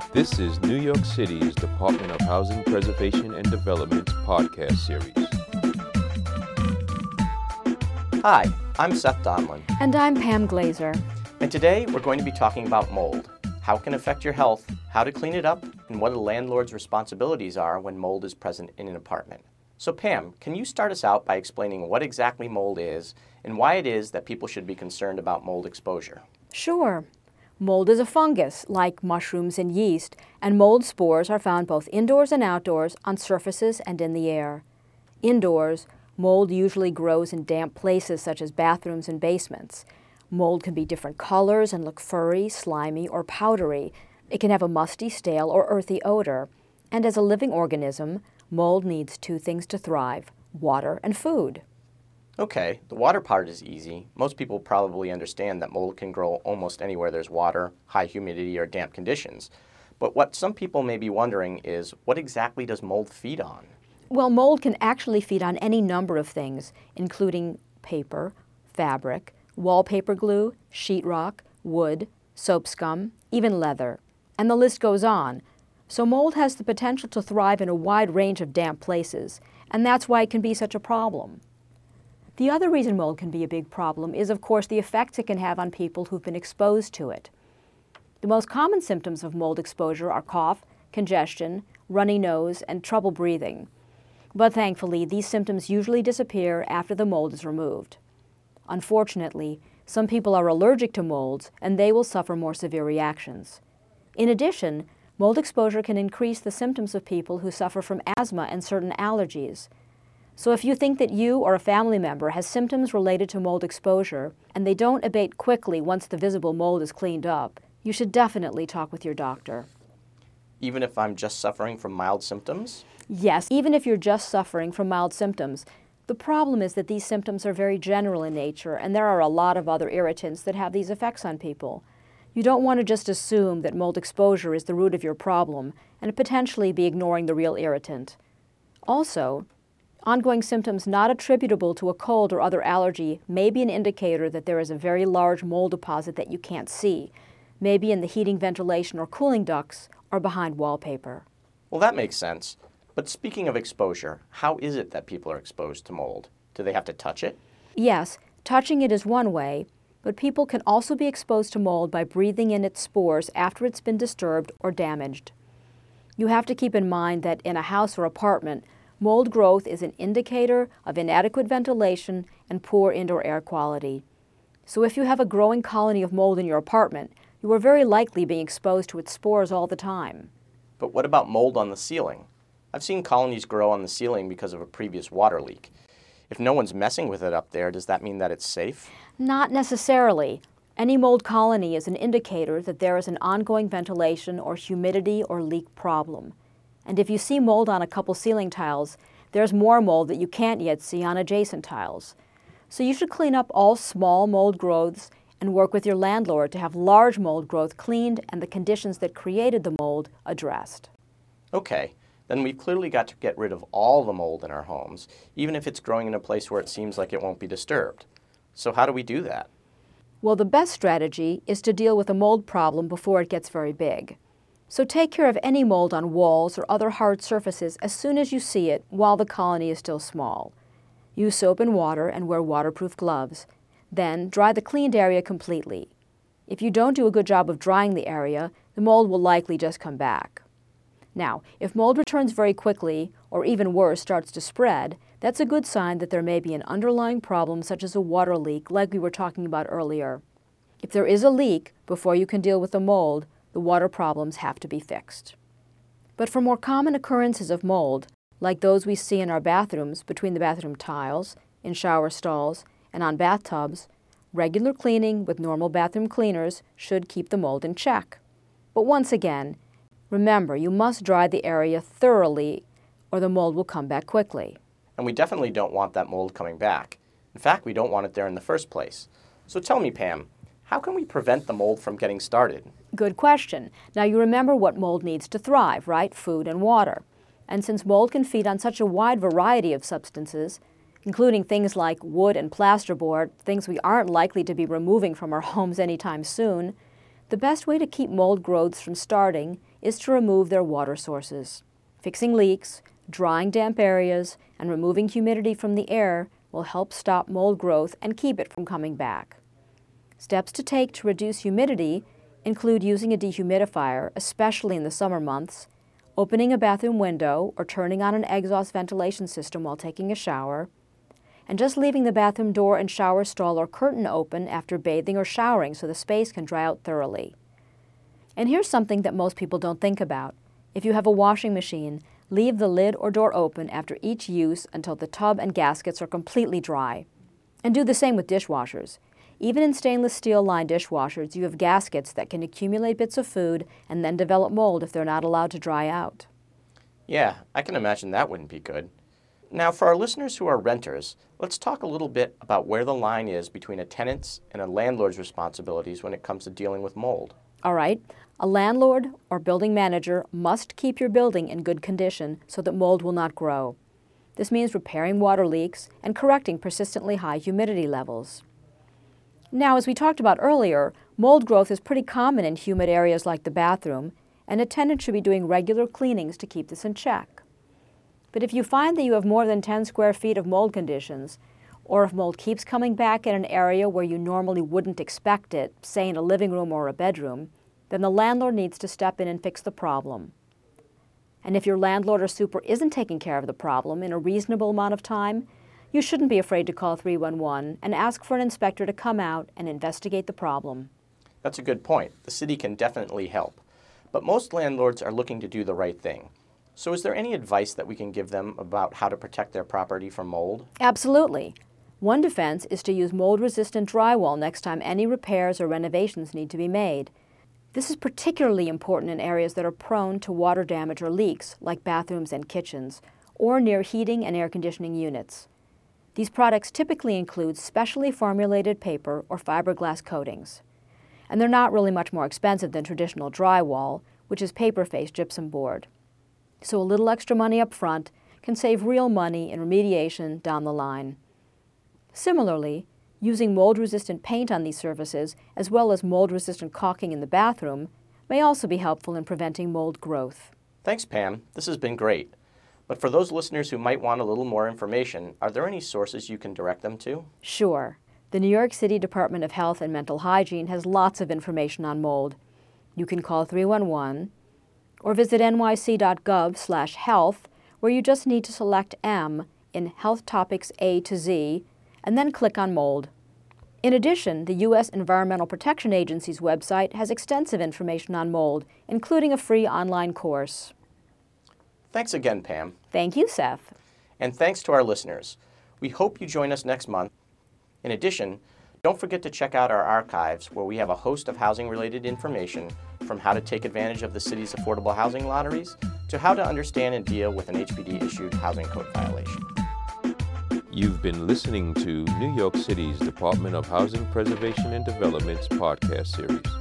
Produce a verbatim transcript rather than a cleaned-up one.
This is New York City's Department of Housing Preservation and Development's podcast series. Hi, I'm Seth Donlin. And I'm Pam Glazer. And today we're going to be talking about mold, how it can affect your health, how to clean it up, and what a landlord's responsibilities are when mold is present in an apartment. So Pam, can you start us out by explaining what exactly mold is and why it is that people should be concerned about mold exposure? Sure. Mold is a fungus, like mushrooms and yeast, and mold spores are found both indoors and outdoors, on surfaces and in the air. Indoors, mold usually grows in damp places such as bathrooms and basements. Mold can be different colors and look furry, slimy, or powdery. It can have a musty, stale, or earthy odor. And as a living organism, mold needs two things to thrive: water and food. Okay, the water part is easy. Most people probably understand that mold can grow almost anywhere there's water, high humidity, or damp conditions. But what some people may be wondering is, what exactly does mold feed on? Well, mold can actually feed on any number of things, including paper, fabric, wallpaper glue, sheetrock, wood, soap scum, even leather. And the list goes on. So mold has the potential to thrive in a wide range of damp places, and that's why it can be such a problem. The other reason mold can be a big problem is, of course, the effects it can have on people who've been exposed to it. The most common symptoms of mold exposure are cough, congestion, runny nose, and trouble breathing. But thankfully, these symptoms usually disappear after the mold is removed. Unfortunately, some people are allergic to molds, and they will suffer more severe reactions. In addition, mold exposure can increase the symptoms of people who suffer from asthma and certain allergies. So if you think that you or a family member has symptoms related to mold exposure, and they don't abate quickly once the visible mold is cleaned up, you should definitely talk with your doctor. Even if I'm just suffering from mild symptoms? Yes, even if you're just suffering from mild symptoms. The problem is that these symptoms are very general in nature, and there are a lot of other irritants that have these effects on people. You don't want to just assume that mold exposure is the root of your problem and potentially be ignoring the real irritant. Also, ongoing symptoms not attributable to a cold or other allergy may be an indicator that there is a very large mold deposit that you can't see, maybe in the heating, ventilation, or cooling ducts, or behind wallpaper. Well, that makes sense. But speaking of exposure, how is it that people are exposed to mold? Do they have to touch it? Yes, touching it is one way, but people can also be exposed to mold by breathing in its spores after it's been disturbed or damaged. You have to keep in mind that in a house or apartment, mold growth is an indicator of inadequate ventilation and poor indoor air quality. So if you have a growing colony of mold in your apartment, you are very likely being exposed to its spores all the time. But what about mold on the ceiling? I've seen colonies grow on the ceiling because of a previous water leak. If no one's messing with it up there, does that mean that it's safe? Not necessarily. Any mold colony is an indicator that there is an ongoing ventilation or humidity or leak problem. And if you see mold on a couple ceiling tiles, there's more mold that you can't yet see on adjacent tiles. So you should clean up all small mold growths and work with your landlord to have large mold growth cleaned and the conditions that created the mold addressed. Okay, then we've clearly got to get rid of all the mold in our homes, even if it's growing in a place where it seems like it won't be disturbed. So how do we do that? Well, the best strategy is to deal with a mold problem before it gets very big. So take care of any mold on walls or other hard surfaces as soon as you see it while the colony is still small. Use soap and water and wear waterproof gloves. Then dry the cleaned area completely. If you don't do a good job of drying the area, the mold will likely just come back. Now, if mold returns very quickly, or even worse, starts to spread, that's a good sign that there may be an underlying problem such as a water leak like we were talking about earlier. If there is a leak, before you can deal with the mold, the water problems have to be fixed. But for more common occurrences of mold, like those we see in our bathrooms between the bathroom tiles, in shower stalls, and on bathtubs, regular cleaning with normal bathroom cleaners should keep the mold in check. But once again, remember, you must dry the area thoroughly or the mold will come back quickly. And we definitely don't want that mold coming back. In fact, we don't want it there in the first place. So tell me, Pam, how can we prevent the mold from getting started? Good question. Now you remember what mold needs to thrive, right? Food and water. And since mold can feed on such a wide variety of substances, including things like wood and plasterboard, things we aren't likely to be removing from our homes anytime soon, the best way to keep mold growths from starting is to remove their water sources. Fixing leaks, drying damp areas, and removing humidity from the air will help stop mold growth and keep it from coming back. Steps to take to reduce humidity include using a dehumidifier, especially in the summer months, opening a bathroom window or turning on an exhaust ventilation system while taking a shower, and just leaving the bathroom door and shower stall or curtain open after bathing or showering so the space can dry out thoroughly. And here's something that most people don't think about. If you have a washing machine, leave the lid or door open after each use until the tub and gaskets are completely dry. And do the same with dishwashers. Even in stainless steel lined dishwashers, you have gaskets that can accumulate bits of food and then develop mold if they're not allowed to dry out. Yeah, I can imagine that wouldn't be good. Now, for our listeners who are renters, let's talk a little bit about where the line is between a tenant's and a landlord's responsibilities when it comes to dealing with mold. All right. A landlord or building manager must keep your building in good condition so that mold will not grow. This means repairing water leaks and correcting persistently high humidity levels. Now, as we talked about earlier, mold growth is pretty common in humid areas like the bathroom, and a tenant should be doing regular cleanings to keep this in check. But if you find that you have more than ten square feet of mold conditions, or if mold keeps coming back in an area where you normally wouldn't expect it, say in a living room or a bedroom, then the landlord needs to step in and fix the problem. And if your landlord or super isn't taking care of the problem in a reasonable amount of time, you shouldn't be afraid to call three one one and ask for an inspector to come out and investigate the problem. That's a good point. The city can definitely help. But most landlords are looking to do the right thing. So is there any advice that we can give them about how to protect their property from mold? Absolutely. One defense is to use mold-resistant drywall next time any repairs or renovations need to be made. This is particularly important in areas that are prone to water damage or leaks, like bathrooms and kitchens, or near heating and air conditioning units. These products typically include specially formulated paper or fiberglass coatings. And they're not really much more expensive than traditional drywall, which is paper-faced gypsum board. So a little extra money up front can save real money in remediation down the line. Similarly, using mold-resistant paint on these surfaces, as well as mold-resistant caulking in the bathroom, may also be helpful in preventing mold growth. Thanks, Pam. This has been great. But for those listeners who might want a little more information, are there any sources you can direct them to? Sure. The New York City Department of Health and Mental Hygiene has lots of information on mold. You can call three one one or visit n y c dot gov slash health, where you just need to select M in Health Topics A to Z, and then click on mold. In addition, the U S Environmental Protection Agency's website has extensive information on mold, including a free online course. Thanks again, Pam. Thank you, Seth. And thanks to our listeners. We hope you join us next month. In addition, don't forget to check out our archives, where we have a host of housing-related information, from how to take advantage of the city's affordable housing lotteries to how to understand and deal with an H P D-issued housing code violation. You've been listening to New York City's Department of Housing Preservation and Development's podcast series.